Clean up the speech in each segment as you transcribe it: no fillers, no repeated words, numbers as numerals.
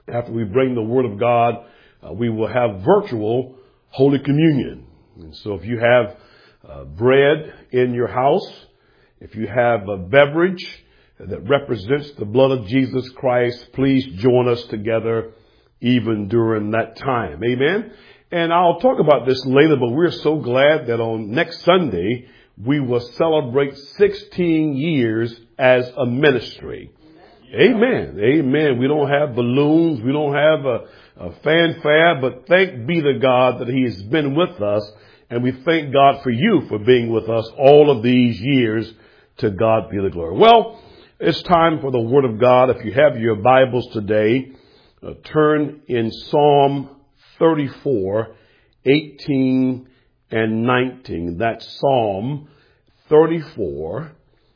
After we bring the Word of God, we will have virtual Holy Communion. And so if you have bread in your house, if you have a beverage that represents the blood of Jesus Christ, please join us together even during that time. Amen. And I'll talk about this later, but we're so glad that on next Sunday, we will celebrate 16 years as a ministry. Amen. Amen. We don't have balloons. We don't have a fanfare, but thank be to God that He has been with us. And we thank God for you for being with us all of these years. To God be the glory. Well, it's time for the Word of God. If you have your Bibles today, turn in Psalm 34, 18 and 19. That's Psalm 34,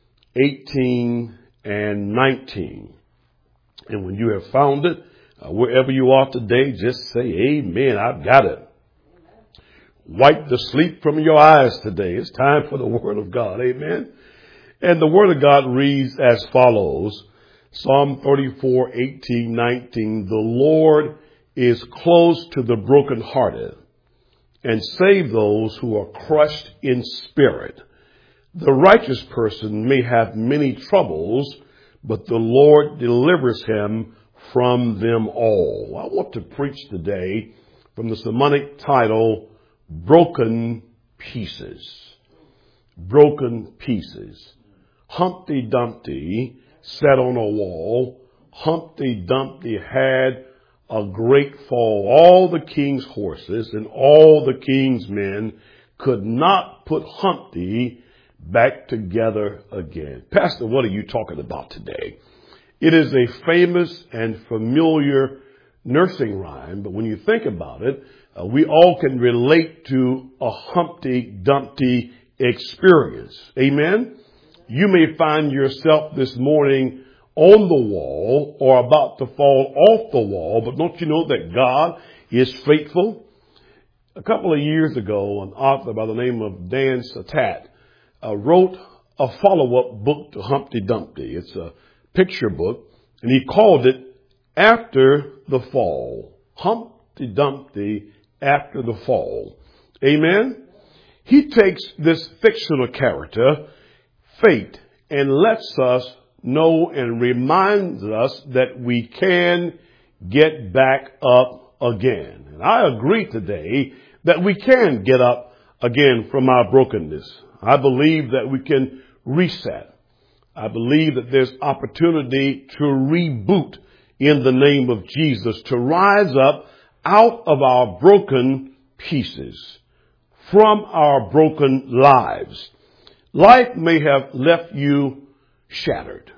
18 and 19. And when you have found it, wherever you are today, just say, Amen. I've got it. Wipe the sleep from your eyes today. It's time for the Word of God. Amen. And the Word of God reads as follows. Psalm 34, 18, 19. The Lord is close to the brokenhearted and save those who are crushed in spirit. The righteous person may have many troubles, but the Lord delivers him from them all. I want to preach today from the sermonic title, Broken Pieces. Broken Pieces. Humpty Dumpty sat on a wall. Humpty Dumpty had a great fall. All the king's horses and all the king's men could not put Humpty back together again. Pastor, what are you talking about today? It is a famous and familiar nursing rhyme, but when you think about it, we all can relate to a Humpty Dumpty experience. Amen? You may find yourself this morning on the wall or about to fall off the wall, but don't you know that God is faithful? A couple of years ago, an author by the name of Dan Satat wrote a follow-up book to Humpty Dumpty. It's a picture book, and he called it After the Fall. Humpty Dumpty After the Fall. Amen? He takes this fictional character, Fate, and lets us know and reminds us that we can get back up again. And I agree today that we can get up again from our brokenness. I believe that we can reset. I believe that there's opportunity to reboot in the name of Jesus, to rise up out of our broken pieces, from our broken lives. Life may have left you shattered.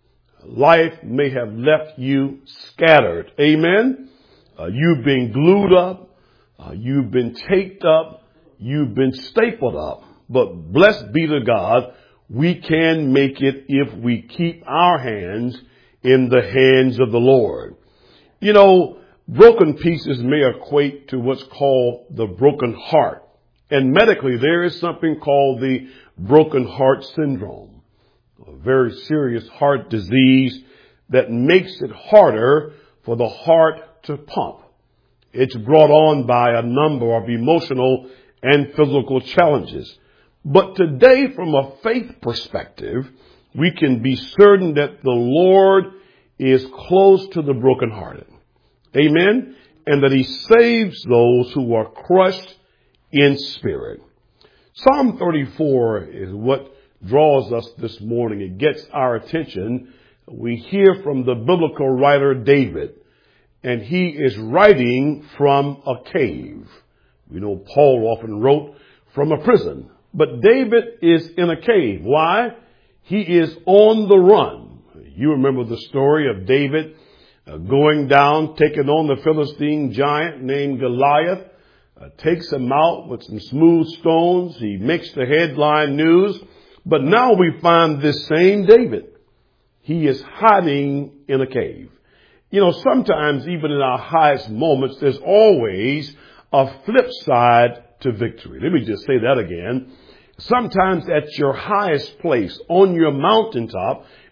Life may have left you scattered. Amen? You've been glued up. You've been taped up. You've been stapled up. But blessed be to God, we can make it if we keep our hands in the hands of the Lord. You know, broken pieces may equate to what's called the broken heart. And medically, there is something called the broken heart syndrome, a very serious heart disease that makes it harder for the heart to pump. It's brought on by a number of emotional and physical challenges. But today, from a faith perspective, we can be certain that the Lord is close to the brokenhearted. Amen? And that He saves those who are crushed in spirit. Psalm 34 is what draws us this morning. It gets our attention. We hear from the biblical writer David, and he is writing from a cave. We know Paul often wrote from a prison, but David is in a cave. Why? He is on the run. You remember the story of David going down, taking on the Philistine giant named Goliath. Takes him out with some smooth stones. He makes the headline news. But now we find this same David. He is hiding in a cave. You know, sometimes even in our highest moments, there's always a flip side to victory. Let me just say that again. Sometimes at your highest place, on your mountaintop,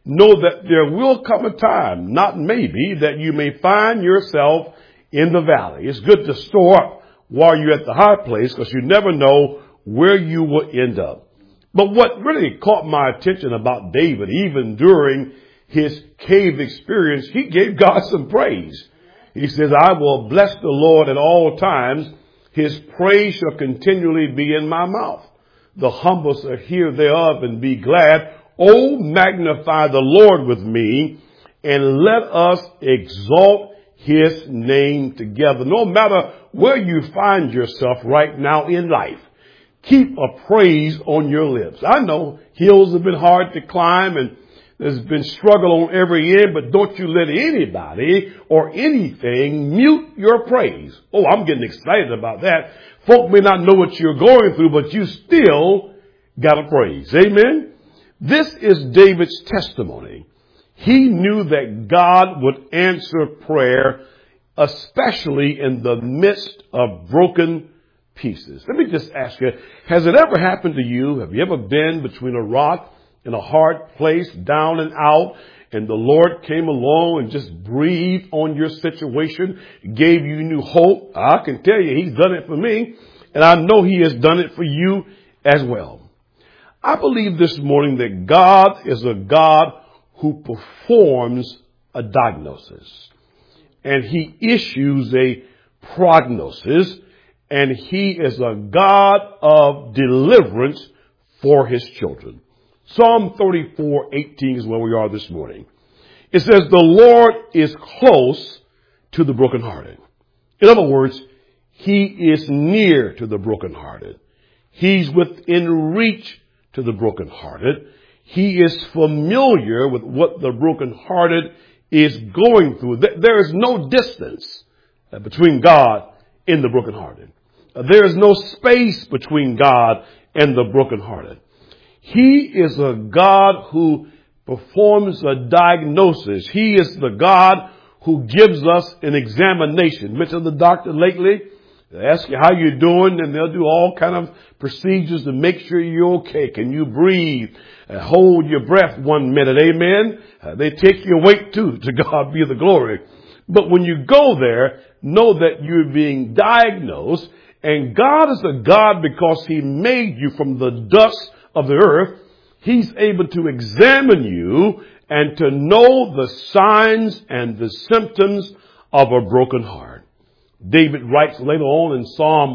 know that there will come a time, not maybe, that you may find yourself in the valley. It's good to store up while you're at the high place because you never know where you will end up. But what really caught my attention about David, even during his cave experience, he gave God some praise. He says, I will bless the Lord at all times. His praise shall continually be in my mouth. The humble shall hear thereof and be glad. Oh, magnify the Lord with me and let us exalt his name together. No matter where you find yourself right now in life, keep a praise on your lips. I know hills have been hard to climb and there's been struggle on every end, but don't you let anybody or anything mute your praise. Oh, I'm getting excited about that. Folk may not know what you're going through, but you still got to praise. Amen. This is David's testimony. He knew that God would answer prayer, especially in the midst of broken pieces. Let me just ask you, has it ever happened to you? Have you ever been between a rock and a hard place, down and out, and the Lord came along and just breathed on your situation, gave you new hope? I can tell you, he's done it for me, and I know he has done it for you as well. I believe this morning that God is a God who performs a diagnosis, and he issues a prognosis, and he is a God of deliverance for his children. Psalm 34:18 is where we are this morning. It says, the Lord is close to the brokenhearted. In other words, he is near to the brokenhearted. He's within reach to the brokenhearted. He is familiar with what the brokenhearted is going through. There is no distance between God and the brokenhearted. There is no space between God and the brokenhearted. He is a God who performs a diagnosis. He is the God who gives us an examination. Been to the doctor lately? They ask you how you're doing, and they'll do all kind of procedures to make sure you're okay. Can you breathe? Hold your breath 1 minute. Amen. They take your weight too. To God be the glory. But when you go there, know that you're being diagnosed, and God is a God because he made you from the dust of the earth. He's able to examine you and to know the signs and the symptoms of a broken heart. David writes later on in Psalm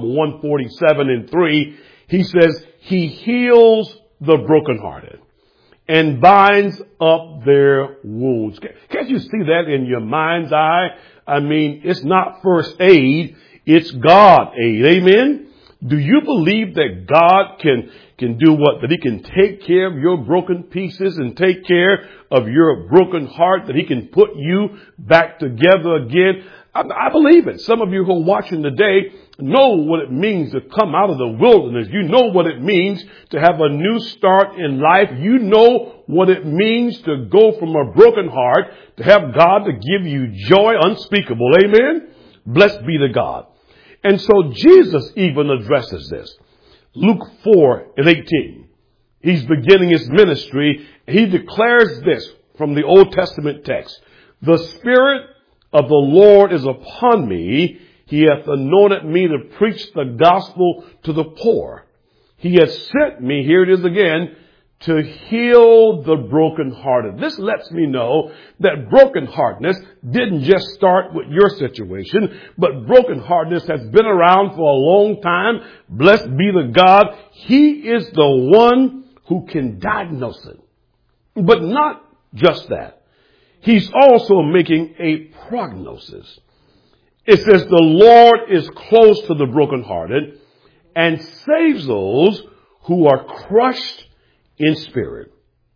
147:3, he says, he heals the brokenhearted and binds up their wounds. Can't you see that in your mind's eye? I mean, it's not first aid, it's God aid. Amen? Do you believe that God can do what? That he can take care of your broken pieces and take care of your broken heart, that he can put you back together again? I believe it. Some of you who are watching today know what it means to come out of the wilderness. You know what it means to have a new start in life. You know what it means to go from a broken heart to have God to give you joy unspeakable. Amen? Blessed be to God. And so Jesus even addresses this. Luke 4:18. He's beginning his ministry. He declares this from the Old Testament text. The Spirit of the Lord is upon me. He hath anointed me to preach the gospel to the poor. He has sent me, here it is again, to heal the brokenhearted. This lets me know that brokenheartedness didn't just start with your situation, but brokenheartedness has been around for a long time. Blessed be the God. He is the one who can diagnose it. But not just that. He's also making a prognosis. It says the Lord is close to the brokenhearted and saves those who are crushed in spirit.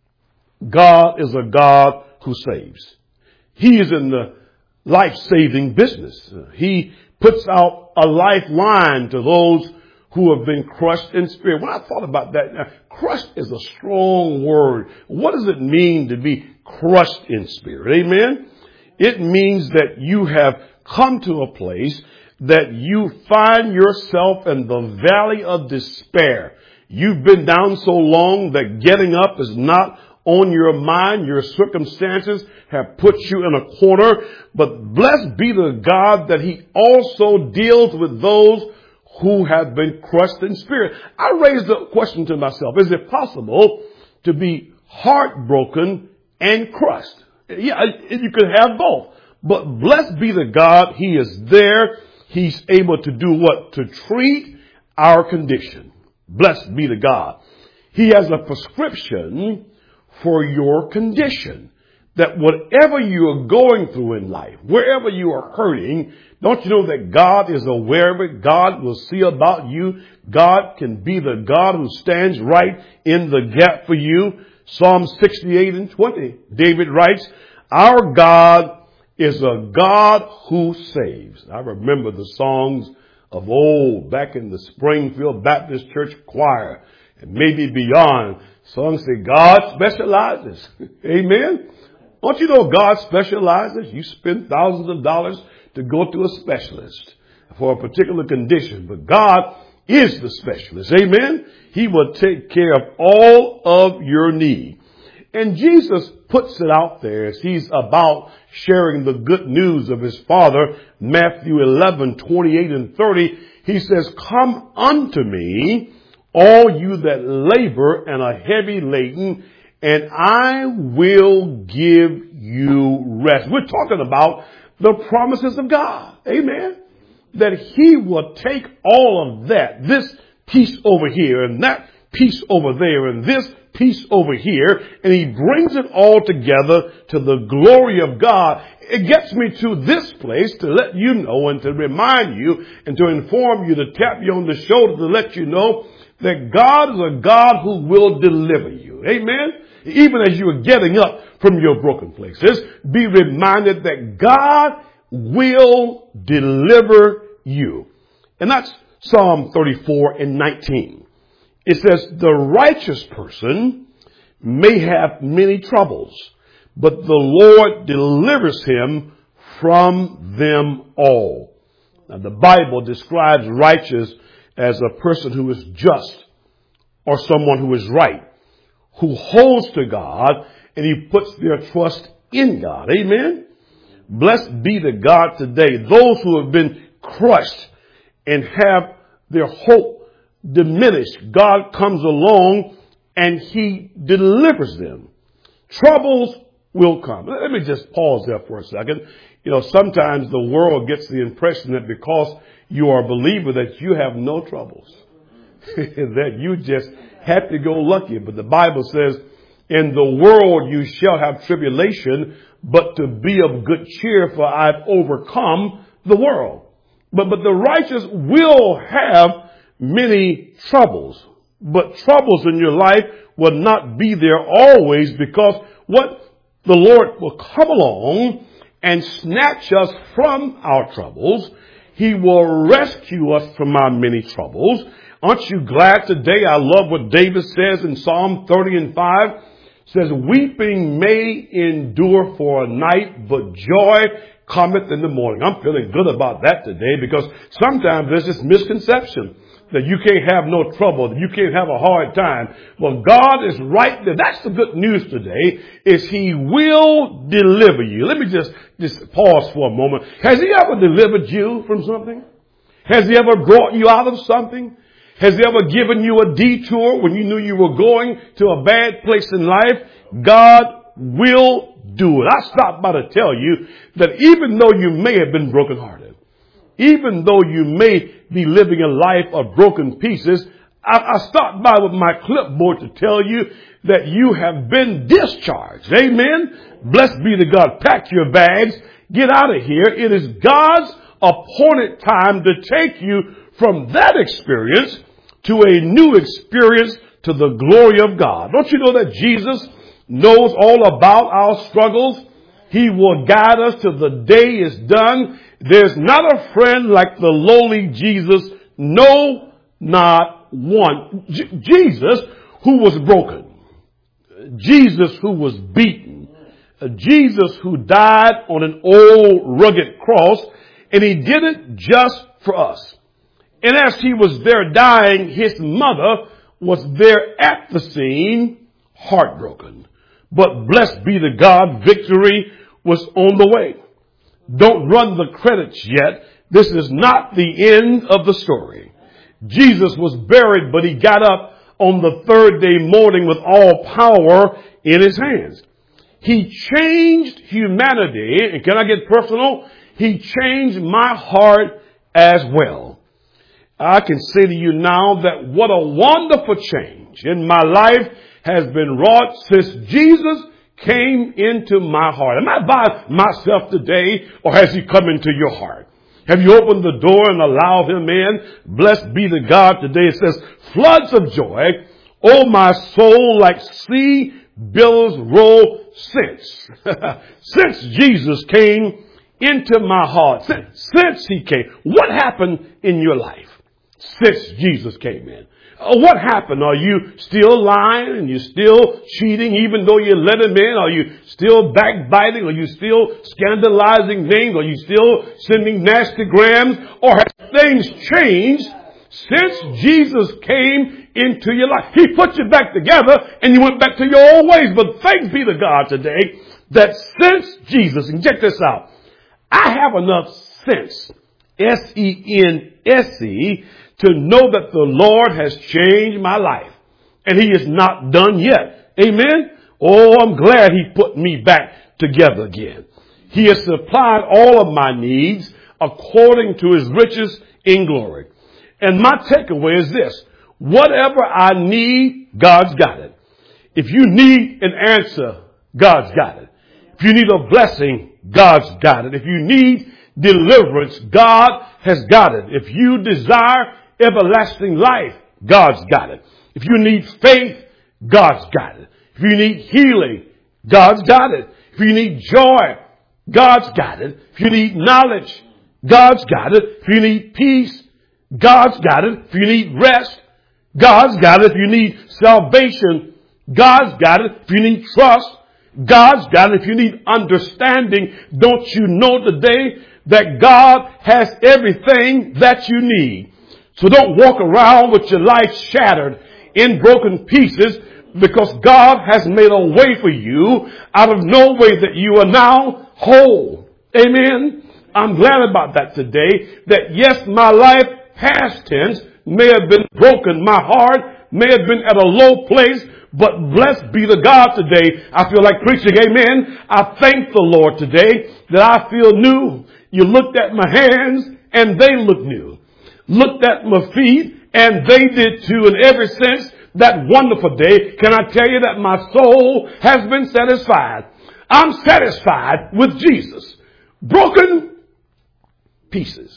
God is a God who saves. He is in the life-saving business. He puts out a lifeline to those who have been crushed in spirit. When I thought about that, now, crushed is a strong word. What does it mean to be crushed in spirit? Amen? It means that you have come to a place that you find yourself in the valley of despair. You've been down so long that getting up is not on your mind. Your circumstances have put you in a corner. But blessed be the God that he also deals with those who have been crushed in spirit. I raised the question to myself, is it possible to be heartbroken and crushed? Yeah, you could have both. But blessed be the God, he is there. He's able to do what? To treat our condition. Blessed be the God. He has a prescription for your condition. That whatever you are going through in life, wherever you are hurting, don't you know that God is aware of it? God will see about you. God can be the God who stands right in the gap for you. Psalm 68 and 20, David writes, our God is a God who saves. I remember the songs of old back in the Springfield Baptist Church choir and maybe beyond. Songs say God specializes. Amen. Don't you know God specializes? You spend thousands of dollars to go to a specialist for a particular condition, but God is the specialist. Amen. He will take care of all of your need. And Jesus puts it out there as he's about sharing the good news of his Father. Matthew 11, 28 and 30. He says, come unto me, all you that labor and are heavy laden, and I will give you rest. We're talking about the promises of God. Amen. That he will take all of that, this piece over here and that piece over there and this piece over here, and he brings it all together to the glory of God. It gets me to this place to let you know and to remind you and to inform you, to tap you on the shoulder to let you know that God is a God who will deliver you. Amen. Even as you are getting up from your broken places, be reminded that God will deliver you. And that's Psalm 34 and 19. It says, the righteous person may have many troubles, but the Lord delivers him from them all. Now, the Bible describes righteous as a person who is just or someone who is right, who holds to God and he puts their trust in God. Amen. Blessed be the God today. Those who have been crushed and have their hope diminished, God comes along and he delivers them. Troubles will come. Let me just pause there for a second. You know, sometimes the world gets the impression that because you are a believer that you have no troubles, that you just happy-go-lucky. But the Bible says, in the world you shall have tribulation, but to be of good cheer, for I've overcome the world. But the righteous will have many troubles, but troubles in your life will not be there always, because what the Lord will come along and snatch us from our troubles. He will rescue us from our many troubles. Aren't you glad today? I love what David says in Psalm 30 and 5. It says, weeping may endure for a night, but joy cometh in the morning. I'm feeling good about that today, because sometimes there's this misconception that you can't have no trouble, that you can't have a hard time. Well, God is right there. That's the good news today, is he will deliver you. Let me just pause for a moment. Has he ever delivered you from something? Has he ever brought you out of something? Has he ever given you a detour when you knew you were going to a bad place in life? God will do it. I stopped by to tell you that even though you may have been brokenhearted, even though you may be living a life of broken pieces, I stopped by with my clipboard to tell you that you have been discharged. Amen. Blessed be the God. Pack your bags. Get out of here. It is God's appointed time to take you from that experience to a new experience to the glory of God. Don't you know that Jesus knows all about our struggles? He will guide us till the day is done. There's not a friend like the lowly Jesus. No, not one. Jesus who was broken. Jesus who was beaten. Jesus who died on an old rugged cross. And he did it just for us. And as he was there dying, his mother was there at the scene, heartbroken. but blessed be the God, victory was on the way. Don't run the credits yet. This is not the end of the story. Jesus was buried, but he got up on the third day morning with all power in his hands. He changed humanity, and can I get personal? He changed my heart as well. I can say to you now that what a wonderful change in my life has been wrought since Jesus came into my heart. Am I by myself today, or has he come into your heart? Have you opened the door and allowed him in? Blessed be the God today. It says, floods of joy, oh my soul, like sea billows roll since Jesus came into my heart. Since he came. What happened in your life since Jesus came in? What happened? Are you still lying and you're still cheating even though you let him in? Are you still backbiting? Are you still scandalizing things? Are you still sending nasty grams? Or have things changed since Jesus came into your life? He put you back together and you went back to your old ways. But thanks be to God today that since Jesus, and check this out, I have enough sense, S-E-N-S-E, to know that the Lord has changed my life. And he is not done yet. Amen? Oh, I'm glad he put me back together again. He has supplied all of my needs according to his riches in glory. And my takeaway is this. Whatever I need, God's got it. If you need an answer, God's got it. If you need a blessing, God's got it. If you need deliverance, God has got it. If you desire everlasting life, God's got it. If you need faith, God's got it. If you need healing, God's got it. If you need joy, God's got it. If you need knowledge, God's got it. If you need peace, God's got it. If you need rest, God's got it. If you need salvation, God's got it. If you need trust, God's got it. If you need understanding, don't you know today that God has everything that you need? So don't walk around with your life shattered in broken pieces, because God has made a way for you out of no way that you are now whole. Amen. I'm glad about that today, that yes, my life past tense may have been broken. My heart may have been at a low place, but blessed be the God today. I feel like preaching. Amen. I thank the Lord today that I feel new. You looked at my hands and they look new. Looked at my feet and they did too. And ever since that wonderful day, can I tell you that my soul has been satisfied? I'm satisfied with Jesus. Broken pieces.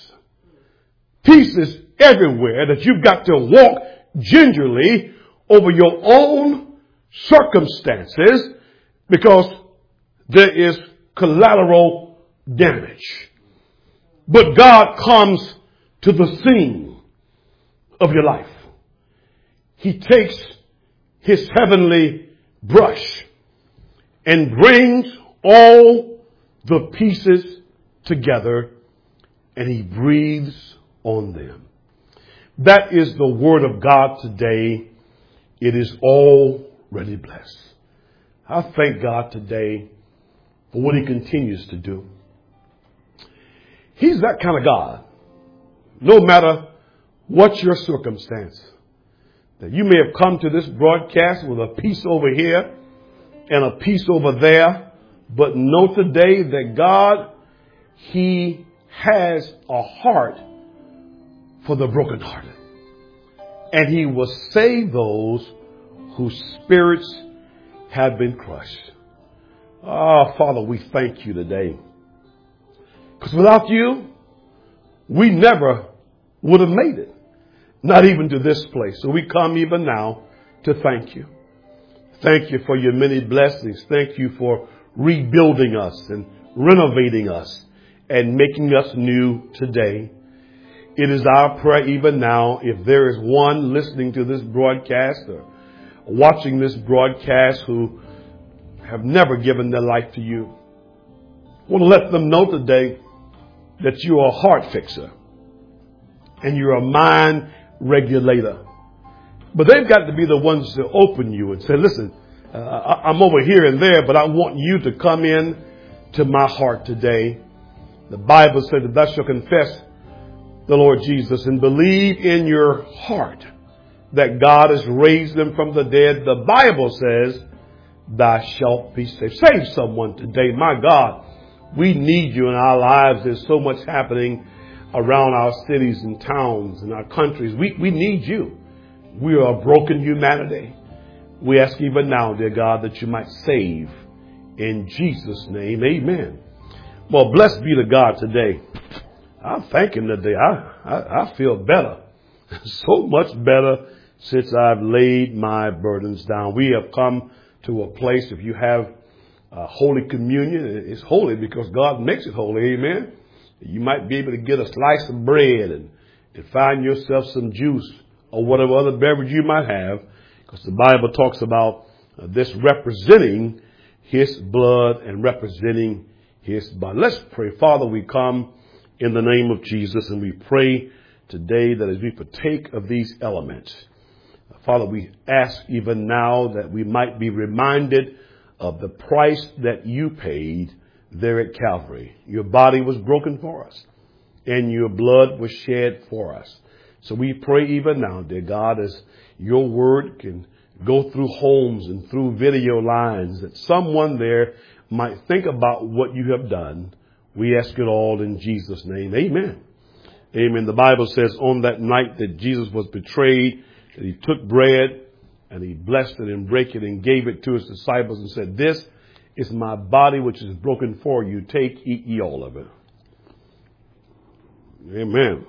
Pieces everywhere that you've got to walk gingerly over your own circumstances because there is collateral damage. But God comes to the scene of your life. He takes his heavenly brush and brings all the pieces together and he breathes on them. That is the word of God today. It is already blessed. I thank God today for what he continues to do. He's that kind of God. No matter what your circumstance, that you may have come to this broadcast with a piece over here and a piece over there, but know today that God, he has a heart for the brokenhearted. And he will save those whose spirits have been crushed. Oh, Father, we thank you today. Because without you, we never would have made it. Not even to this place. So we come even now to thank you. Thank you for your many blessings. Thank you for rebuilding us and renovating us and making us new today. It is our prayer even now, if there is one listening to this broadcast or watching this broadcast who have never given their life to you, I want to let them know today that you are a heart fixer and you're a mind regulator. But they've got to be the ones to open you and say, listen, I'm over here and there, but I want you to come in to my heart today. The Bible says that thou shalt confess the Lord Jesus and believe in your heart that God has raised them from the dead. The Bible says thou shalt be saved. Save someone today. My God, we need you in our lives. There's so much happening around our cities and towns and our countries. We need you. We are a broken humanity. We ask even now, dear God, that you might save in Jesus' name. Amen. Well, blessed be to God today. I thank him today. I feel better. So much better since I've laid my burdens down. We have come to a place, if you have Holy Communion, it's holy because God makes it holy. Amen. You might be able to get a slice of bread and find yourself some juice or whatever other beverage you might have, because the Bible talks about this representing his blood and representing his body. Let's pray. Father, we come in the name of Jesus, and we pray today that as we partake of these elements, Father, we ask even now that we might be reminded of the price that you paid there at Calvary. Your body was broken for us, and your blood was shed for us. So we pray even now, dear God, as your word can go through homes and through video lines, that someone there might think about what you have done. We ask it all in Jesus' name. Amen. Amen. The Bible says on that night that Jesus was betrayed, that he took bread and he blessed it and broke it and gave it to his disciples and said, "This is my body which is broken for you. Take, eat ye all of it." Amen.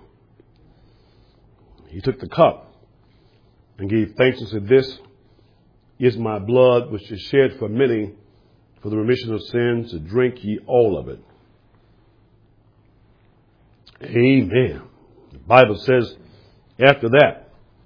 He took the cup and gave thanks and said, "This is my blood which is shed for many for the remission of sins. To drink ye all of it." Amen. The Bible says after that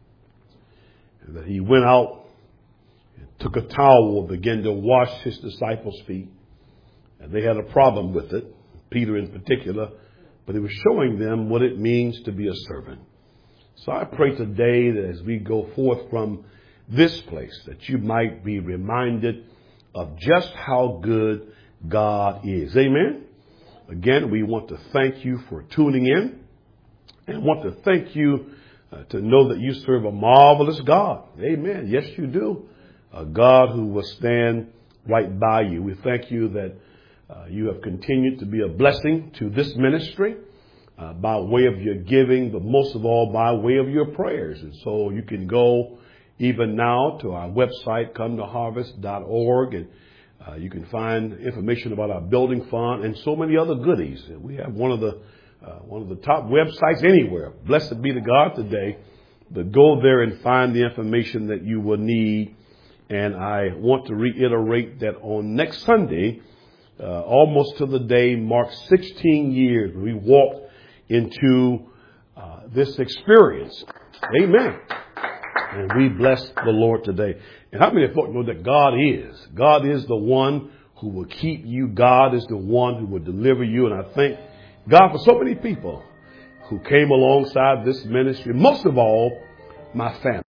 he went out and took a towel and began to wash his disciples' feet. And they had a problem with it, Peter in particular, but he was showing them what it means to be a servant. So I pray today that as we go forth from this place, that you might be reminded of just how good God is. Amen. Again, we want to thank you for tuning in, and want to thank you to know that you serve a marvelous God. Amen. Yes, you do. A God who will stand right by you. We thank you that you have continued to be a blessing to this ministry by way of your giving, but most of all by way of your prayers. And so you can go even now to our website, cometoharvest.org, and you can find information about our building fund and so many other goodies. We have one of the top websites anywhere. Blessed be to God today. But go there and find the information that you will need. And I want to reiterate that on next Sunday, almost to the day, marks 16 years. We walked into this experience. Amen. And we bless the Lord today. And how many folk know that God is? God is the one who will keep you. God is the one who will deliver you. And I thank God for so many people who came alongside this ministry. Most of all, my family.